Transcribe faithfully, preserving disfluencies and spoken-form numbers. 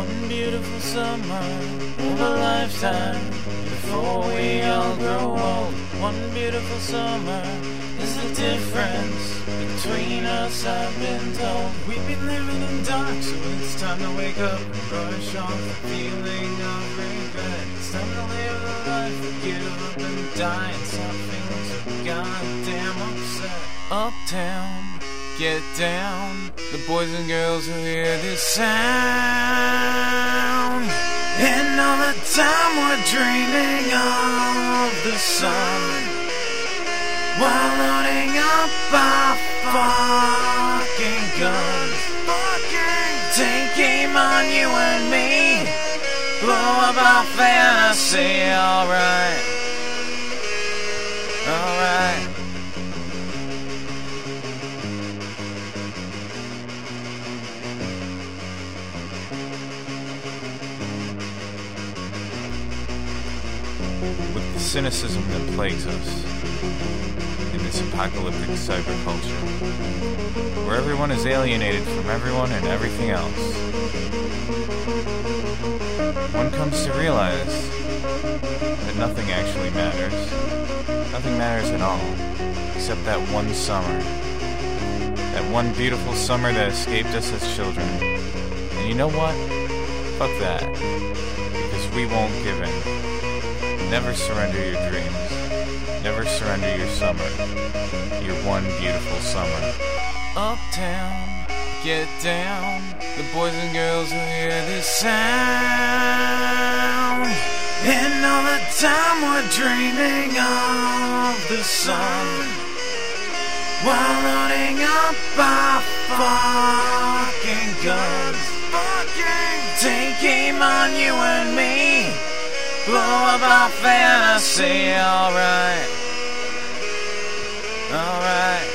One beautiful summer of a lifetime before we all grow old. One beautiful summer is the difference between us, I've been told. We've been living in dark, so it's time to wake up and brush off the feeling of regret. It's time to live the life, get up and die and stop feeling so goddamn upset. Uptown, get down, the boys and girls who hear this sound. And all the time we're dreaming of the sun, while loading up our fucking guns. Fucking take aim on you and me, blow up our fantasy. Alright, alright. With the cynicism that plagues us in this apocalyptic cyberculture, where everyone is alienated from everyone and everything else, one comes to realize that nothing actually matters. Nothing matters at all, except that one summer. That one beautiful summer that escaped us as children. And you know what? Fuck that. Because we won't give in. Never surrender your dreams. Never surrender your summer. Your one beautiful summer. Uptown, get down, the boys and girls who hear this sound. And all the time we're dreaming of the sun, while loading up our fucking guns. Fucking take aim on you and me, blow up our fantasy. Alright, alright.